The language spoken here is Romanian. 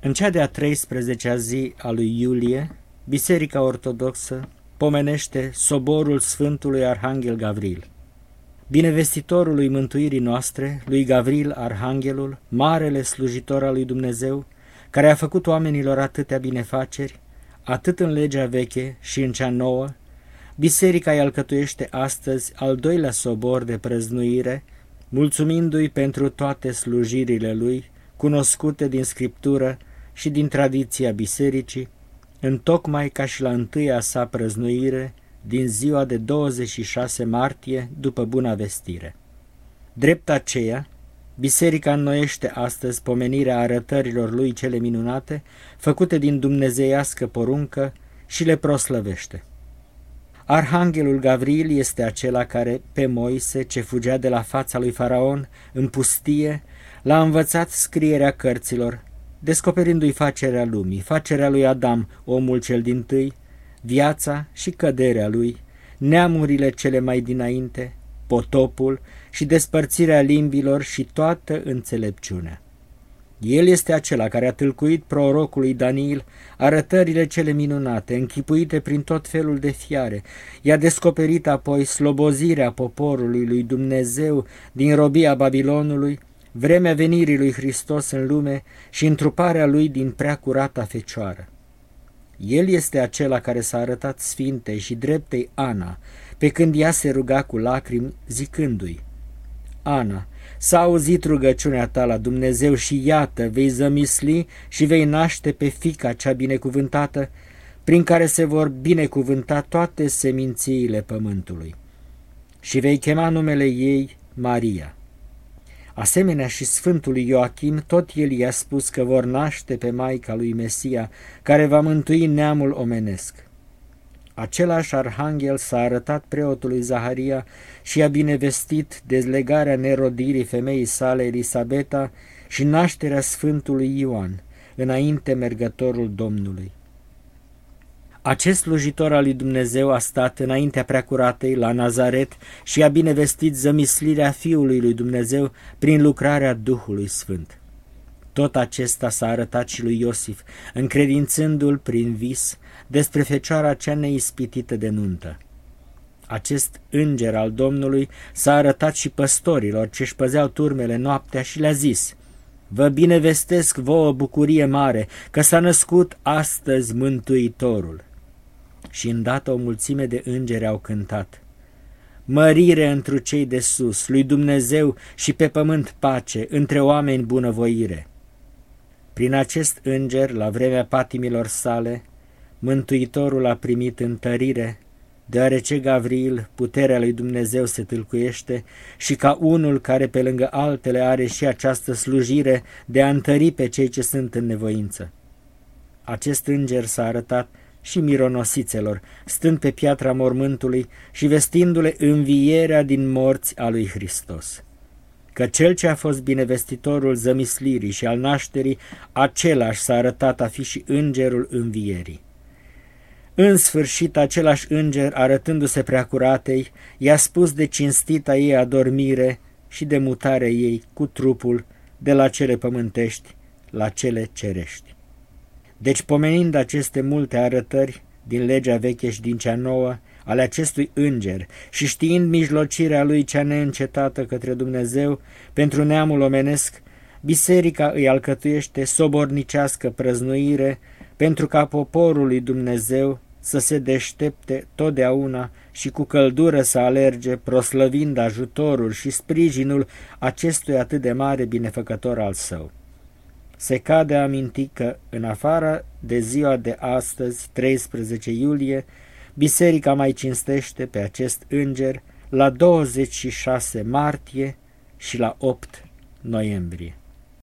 În cea de-a 13-a zi a lui iulie, Biserica Ortodoxă pomenește soborul Sfântului Arhanghel Gavril. Binevestitorului mântuirii noastre, lui Gavril Arhanghelul, marele slujitor al lui Dumnezeu, care a făcut oamenilor atâtea binefaceri, atât în legea veche și în cea nouă, Biserica îi alcătuiește astăzi al doilea sobor de prăznuire, mulțumindu-i pentru toate slujirile lui, cunoscute din Scriptură și din tradiția Bisericii, întocmai ca și la întâia sa prăznuire din ziua de 26 martie după Buna Vestire. Drept aceea, Biserica înnoiește astăzi pomenirea arătărilor lui cele minunate, făcute din dumnezeiască poruncă, și le proslăvește. Arhanghelul Gavril este acela care, pe Moise, ce fugea de la fața lui Faraon în pustie, l-a învățat scrierea cărților, descoperindu-i facerea lumii, facerea lui Adam, omul cel dintâi, viața și căderea lui, neamurile cele mai dinainte, potopul și despărțirea limbilor și toată înțelepciunea. El este acela care a tâlcuit prorocului Daniel arătările cele minunate, închipuite prin tot felul de fiare. I-a descoperit apoi slobozirea poporului lui Dumnezeu din robia Babilonului, vremea venirii lui Hristos în lume și întruparea lui din prea curata Fecioară. El este acela care s-a arătat sfintei și dreptei Ana, pe când ea se ruga cu lacrimi, zicându-i: Ana, s-a auzit rugăciunea ta la Dumnezeu și iată, vei zămisli și vei naște pe fiica cea binecuvântată, prin care se vor binecuvânta toate semințiile pământului. Și vei chema numele ei Maria. Asemenea și Sfântului Ioachim, tot el i-a spus că vor naște pe Maica lui Mesia, care va mântui neamul omenesc. Același arhanghel s-a arătat preotului Zaharia și a binevestit dezlegarea nerodirii femeii sale Elisabeta și nașterea Sfântului Ioan, înainte mergătorul Domnului. Acest slujitor al lui Dumnezeu a stat înaintea preacuratei la Nazaret și a binevestit zămislirea Fiului lui Dumnezeu prin lucrarea Duhului Sfânt. Tot acesta s-a arătat și lui Iosif, încredințându-l prin vis despre fecioara cea neispitită de nuntă. Acest înger al Domnului s-a arătat și păstorilor ce-și păzeau turmele noaptea și le-a zis: Vă binevestesc vouă bucurie mare, că s-a născut astăzi Mântuitorul. Și îndată o mulțime de îngeri au cântat: Mărire întru cei de sus, lui Dumnezeu și pe pământ pace, între oameni bunăvoire. Prin acest înger, la vremea patimilor sale, Mântuitorul a primit întărire, deoarece Gavril, puterea lui Dumnezeu, se tâlcuiește și ca unul care pe lângă altele are și această slujire de a întări pe cei ce sunt în nevoință. Acest înger s-a arătat și mironosițelor, stând pe piatra mormântului și vestindu-le învierea din morți a lui Hristos. Că cel ce a fost binevestitorul zămislirii și al nașterii, același s-a arătat a fi și îngerul învierii. În sfârșit, același înger, arătându-se preacuratei, i-a spus de cinstita ei adormire și de mutarea ei cu trupul de la cele pământești la cele cerești. Deci, pomenind aceste multe arătări din legea veche și din cea nouă, ale acestui înger și știind mijlocirea lui cea neîncetată către Dumnezeu pentru neamul omenesc, Biserica îi alcătuiește sobornicească prăznuire pentru ca poporul lui Dumnezeu să se deștepte totdeauna și cu căldură să alerge, proslăvind ajutorul și sprijinul acestui atât de mare binefăcător al său. Se cade a aminti că, în afară de ziua de astăzi, 13 iulie, Biserica mai cinstește pe acest înger la 26 martie și la 8 noiembrie.